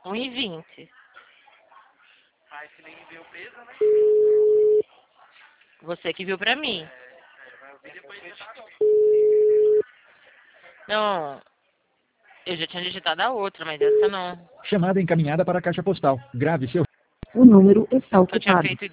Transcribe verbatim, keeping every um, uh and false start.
um e vinte. Ah, esse nem veio presa, né? Você que viu pra mim. É, é, vai ouvir depois de tá. Não, eu já tinha digitado a outra, mas essa não. Chamada encaminhada para a caixa postal. Grave seu... O número está Eu tinha ocupado. feito